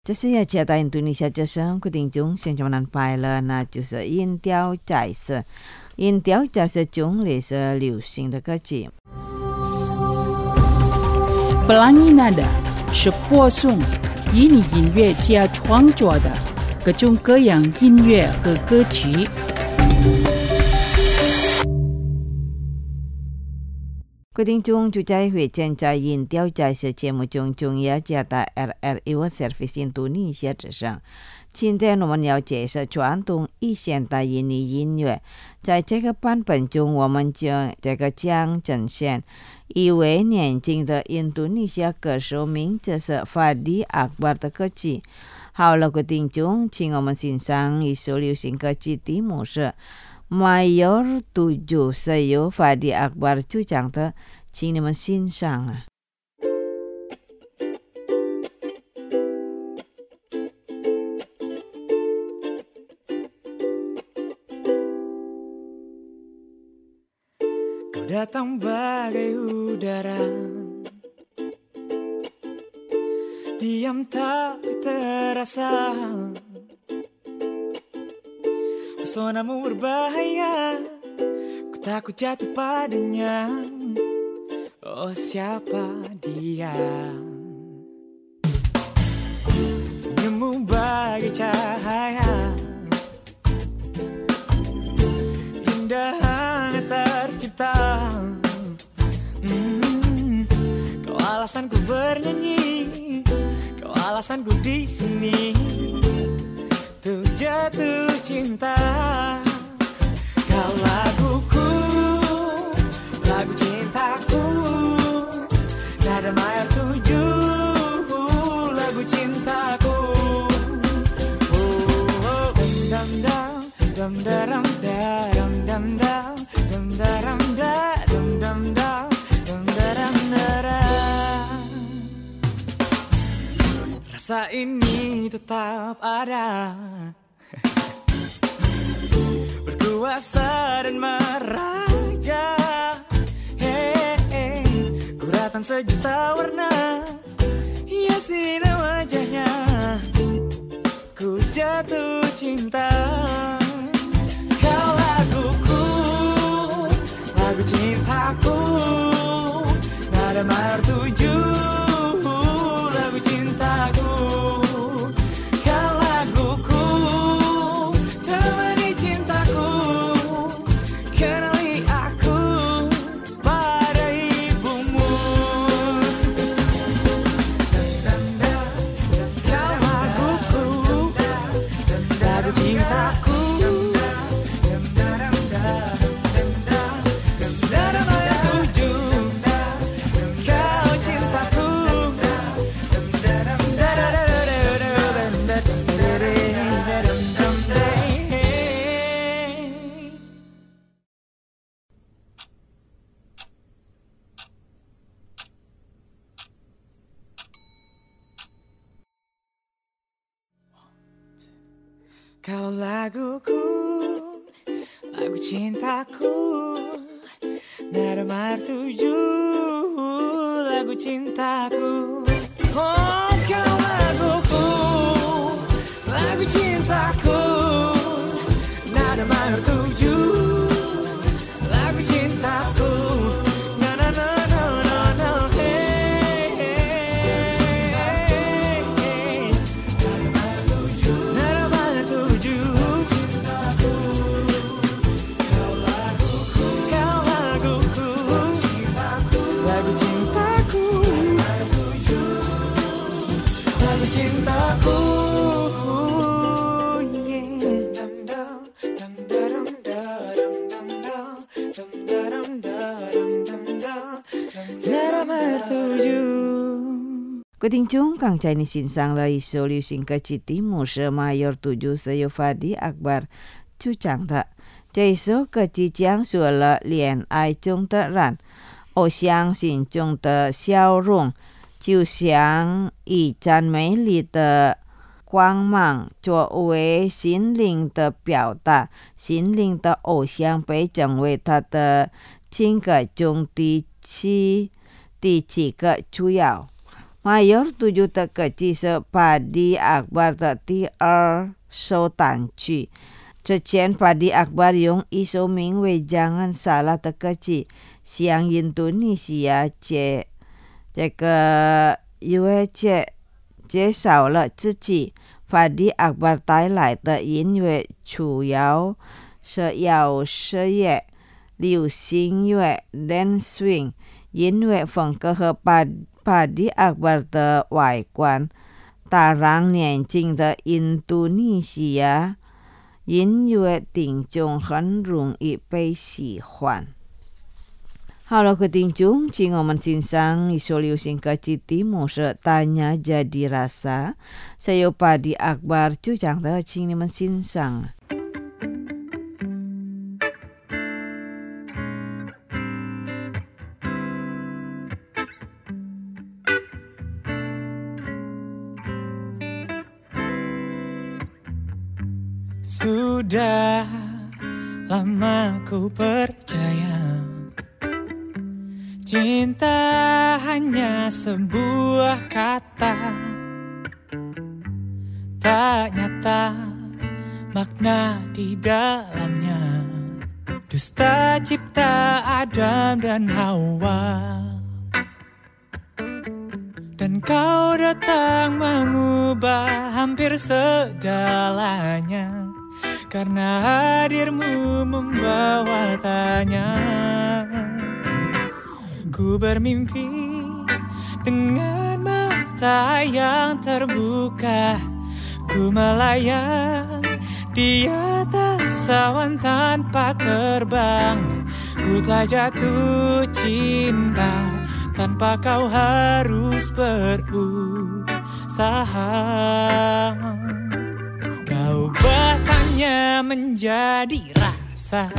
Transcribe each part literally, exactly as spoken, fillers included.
这是要接到印度尼西亚这生决定中现在难拜了，那就是音调在是音调在是中类是流行的歌曲。 Pelangi Nada 是播送以你音乐家创作的各种各样音乐和歌曲。 quyết定中就在会见在音调在是节目中中要加到 R R I World Service 印度尼西亚之上。现在我们要介绍传统与现代印尼音乐，在这个版本中，我们将这个将呈现一位年轻的印度尼西亚歌手，名字是 Fadi Akbar 的歌曲。好了，决定中，请我们欣赏一首流行歌曲，题目是 Mayor Tujuh 是由 Fadi Akbar 主唱的，请你们欣赏啊。 Datang bagai udara, diam tapi terasa, pesonamu berbahaya, ku takut jatuh padanya. Oh siapa dia? Senyummu bagai cahaya, indah hangat tercipta. Hmm, kau alasanku bernyanyi, kau alasanku di sini, tuh jatuh cinta. Kau laguku, lagu cintaku, nada mayor tujuh, lagu cintaku. Oh, oh, dam dam dam daram daram dam dam dam daram daram dam dam dam daram daram. Rasa ini tetap ada, berkuasa dan meraja. Hey, hey, guratan sejuta warna hiasi wajahnya, ku jatuh cinta. Kau laguku, lagu cintaku, nada mayor tujuh, lagu cintaku. Kau laguku, temani cintaku, kenali aku pada ibumu. Kau laguku, lagu cintaku, kau laguku, lagu cintaku, nada mayor tujuh, lagu cintaku. Oh, kau laguku, lagu cintaku, nada mayor tujuh, lagu cintaku. Na na na na na na, hey, hey, hey, hey. Nada mayor tujuh, nada mayor tujuh, cintaku. Kau laguku, kau laguku, cintaku, lagu cintaku, mayor tujuh, lagu cintaku. Quyết định chung càng chạy xin sang là isu lưu sinh ca chỉ tí mù sơ Mayor Tujuh Sayo Fadi Akbar chú chẳng thạ. Chạy số ca chỉ giảng sửa là liền ai chung tờ rạn. Ô xiang xin chung tờ xiao rung, chiu xiang y chan mấy li tờ quang mang cho uế xin linh tờ biểu tả, xin linh tờ ô xiang bấy chẳng về thà tờ chính cả chung tí chi, tí chỉ cả chủ yếu. Mayor tujuh terkecil sepadi akbar terti er so tanci. Cecen padi akbar yung iso ming we jangan salah terkecil. Siang Indonesia 介这个因为介介绍了自己 Fadi Akbar 带来的音乐主要是摇事乐、流行乐、dance swing 音乐风格和 Fadi Akbar 的外观大让年轻的印度尼西亚音乐听众很容易被喜欢。好了，各位听众，请我们欣赏一首流行歌曲题目是 Tanya Jadi Rasa. Saya Fadi Akbar 就讲的，请你们欣赏。 Sudah lama ku percaya cinta hanya sebuah kata tak nyata makna di dalamnya dusta cipta Adam dan Hawa dan kau datang mengubah hampir segalanya karena hadirmu membawa tanya. Ku bermimpi dengan mata yang terbuka. Ku melayang di atas awan tanpa terbang. Ku telah jatuh cinta tanpa kau harus berusaha. Kau bahkannya menjadi rasa.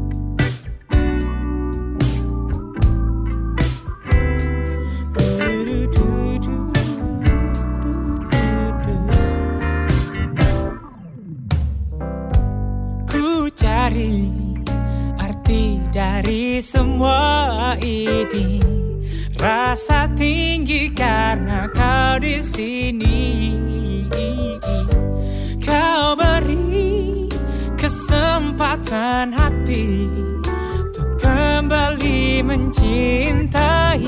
Cari arti dari semua ini, rasa tinggi karena kau di sini. Kau beri kesempatan hati untuk kembali mencintai,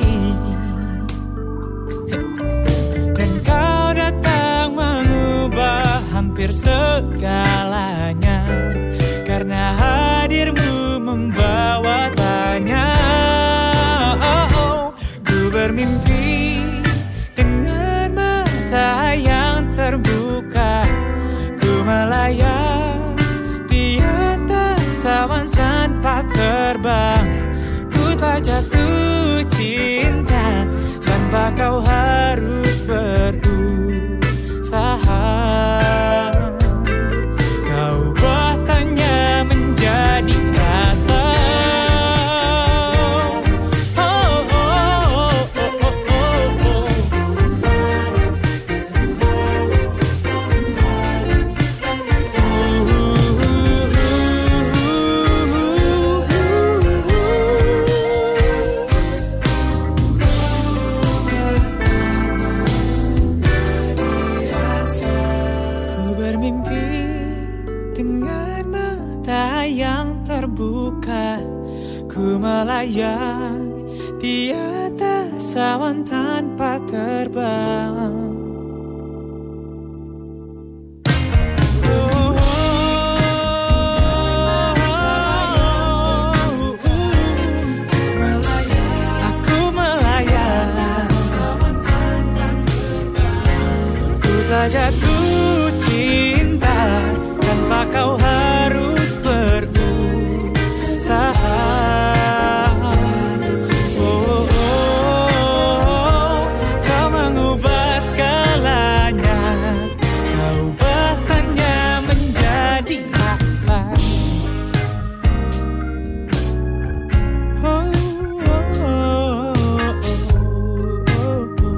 dan kau datang mengubah hampir segalanya. Karena hadirmu membawa tanya. Oh, oh. Ku bermimpi dengan mata yang terbuka. Ku melayang di atas awan tanpa terbang. Ku tak jatuh cinta tanpa kau harus berusaha. Kau bahkannya menjadi rasa. Oh, oh, oh, oh, oh, oh. Ku bermimpi dengan mata yang terbuka. Ku melayang di atas awan tanpa terbang. Aku melayang, ku tak jatuh cinta tanpa kau harus berusaha. Oh, oh, oh. Kau mengubah segalanya. Kau bahkannya menjadi rasa. Oh, oh, oh, oh, oh.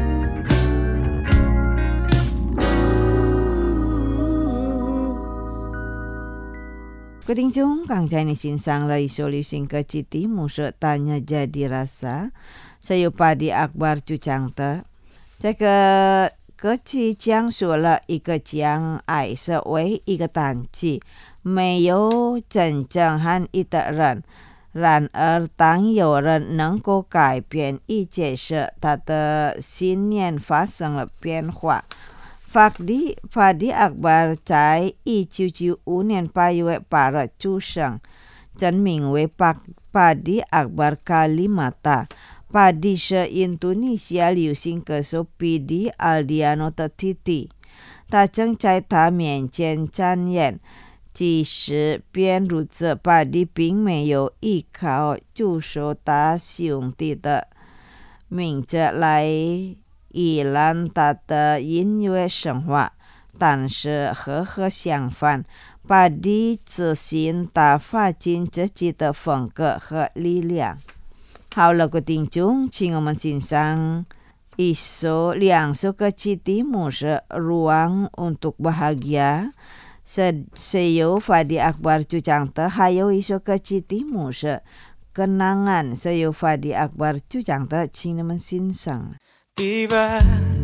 各位听众，刚才你欣赏了一首流行歌曲，题目是 Tanya Jadi Rasa. Saya Fadi Akbar 就讲的。 这个歌词讲述了一个将爱是为一个单词，没有真正和一的人。然而当有人能够改变一件事，他的信念发生了变化。Fadi Fadi Akbar 在一九九五年八月八日出生，真名为 Fadi Akbar Kalimata。Fadi 是印度尼西亚流行歌手 P D Aldiano Tertiti， 他正在他面前展演。即使便如此，巴迪并没有依靠助手他兄弟的名字来依赖他的音乐生活，但是和和相反，巴迪自信他发展自己的风格和力量。好了，各位听众，请我们欣赏一首两首歌曲，题目是 Ruang untuk Bahagia。Seyo Fadi Akbar Cujangte hayo iso ke citimu se kenangan Seyo Fadi Akbar Cujangte cing nemen sinsang. Tiba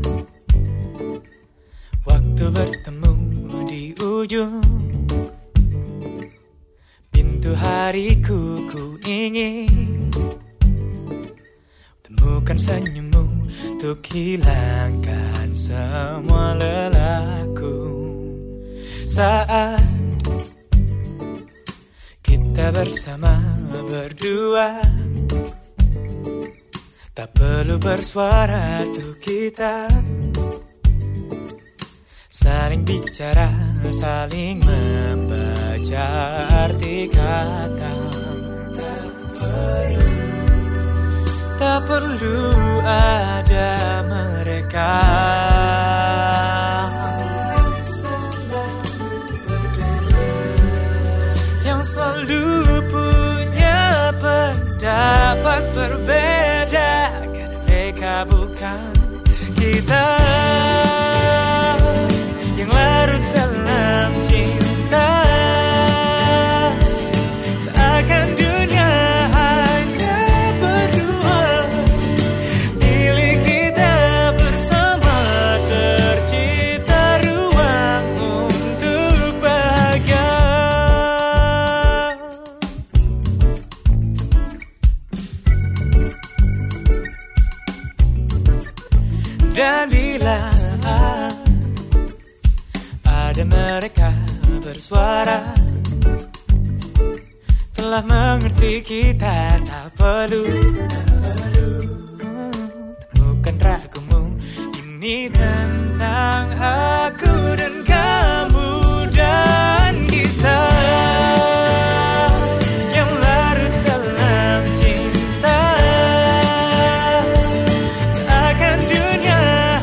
waktu bertemu di ujung pintu hariku, ku ingin temukan senyummu untuk hilangkan semua lelahku. Saat kita bersama berdua, tak perlu bersuara tuh kita saling bicara, saling membaca arti kata. Tak perlu, tak perlu ada mereka selalu punya pendapat berbeda, karena mereka bukan kita yang larut dalam cinta. Seakan dunia hanya berdua, milik kita bersama, tercipta ruang untuk bahagia. Dan bila ada mereka bersuara, telah mengerti kita tak perlu, tak perlu temukan ragumu. Ini tentang aku dan kamu dan kita yang larut dalam cinta. Seakan dunia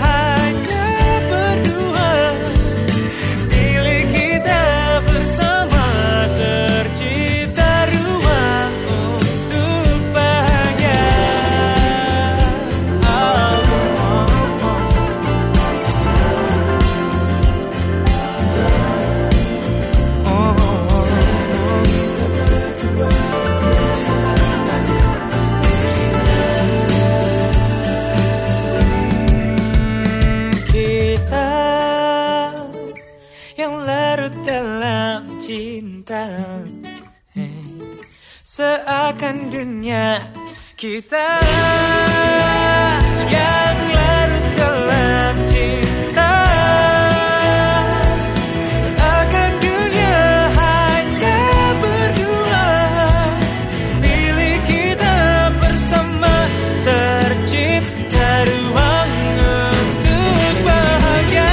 seakan dunia kita yang larut dalam cinta. Seakan dunia hanya berdua, milik kita bersama, tercipta ruang untuk bahagia.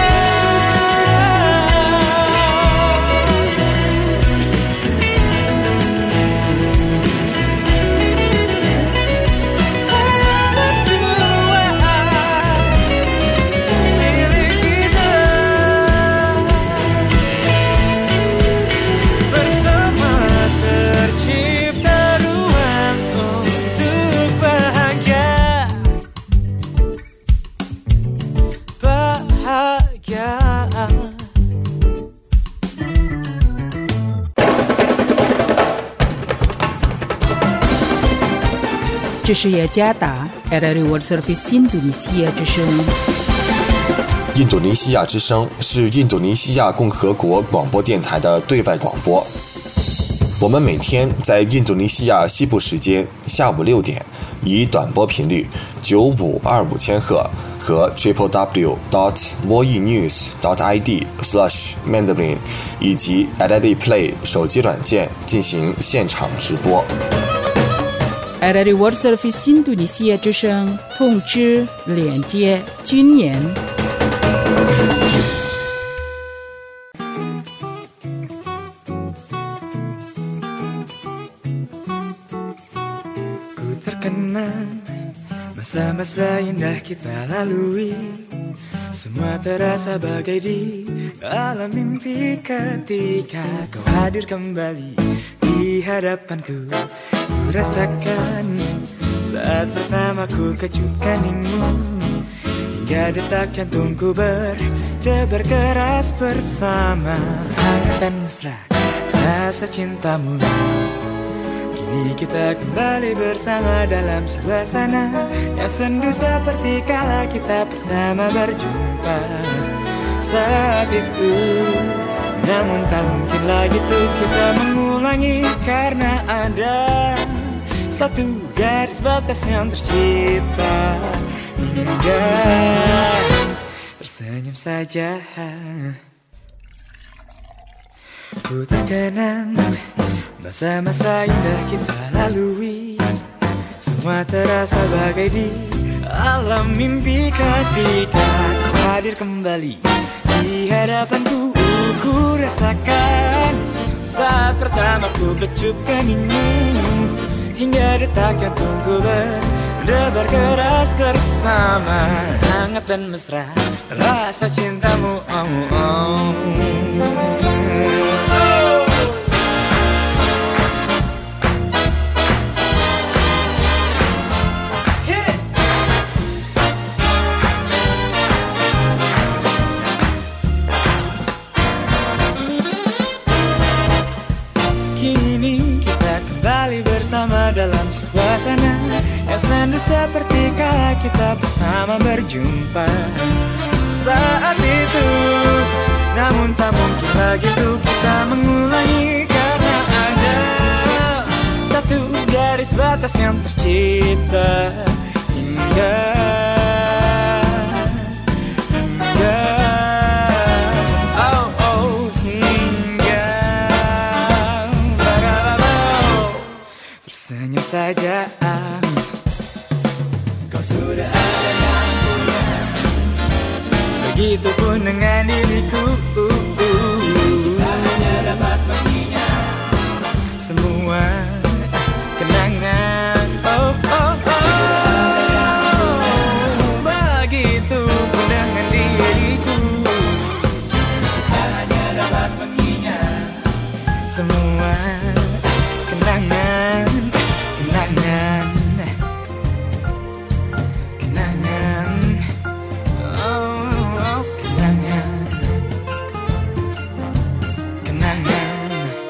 bahagia. 这是雅加达 R R I World Service 印度尼西亚之声。 印度尼西亚之声是印度尼西亚共和国广播电台的对外广播。我们每天在印度尼西亚西部时间下午六点，以短波频率九五二五千赫和 triple w dot voenews dot i d slash mandarin 以及 L R I Play 手机软件进行现场直播。 L R I World Service 印度尼西亚之声通知连接军演。 Terkenang masa-masa indah kita lalui, semua terasa bagai di dalam mimpi ketika kau hadir kembali di hadapanku. Ku rasakan saat pertama ku kecup keningmu, hingga detak jantungku berdebar keras bersama hangat dan mesra rasa cintamu. Kini kita kembali bersama dalam suasana yang sendu seperti kala kita pertama berjumpa saat itu. Namun tak mungkin lagi tuh kita mengulangi, karena ada satu garis batas yang tercipta hingga tersenyum saja. Ku terkenang masa-masa indah kita lalui, semua terasa bagai di alam mimpi ketika kau hadir kembali di hadapanku. Ku rasakan saat pertama ku kecup keningmu, hingga detak jantungku berdebar keras bersama hangat dan mesra rasa cintamu. Oh, oh. Bersama dalam suasana yang sendu seperti kala kita pertama berjumpa saat itu. Namun tak mungkin lagi tuh kita mengulangi, karena ada satu garis batas yang tercipta hingga hingga oh oh hingga senyum saja. Kau sudah ada yang punya, begitupun dengan diriku. Kita hanya dapat mengingat semua kenangan. Oh oh oh, begitupun dengan diriku. Kita hanya dapat mengingat semua kenangan. Kenangan, kenangan, oh, oh kenangan, kenangan.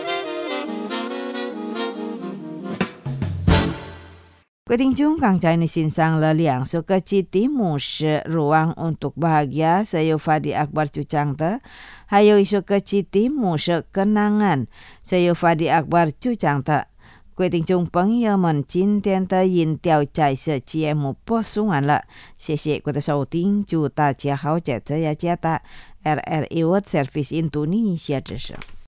Ketinggung Kang Cai ni sinsang leliang suka citi musi ruang untuk bahagia sayo Fadi Akbar Cucangta. Hayo isu ke citi musi kenangan sayo Fadi Akbar Cucangta. 规定中朋友们，今天的音调在这节目播送完了，谢谢各位的收听，祝大家好，在这呀家的 L R I World Service Indonesia 之声。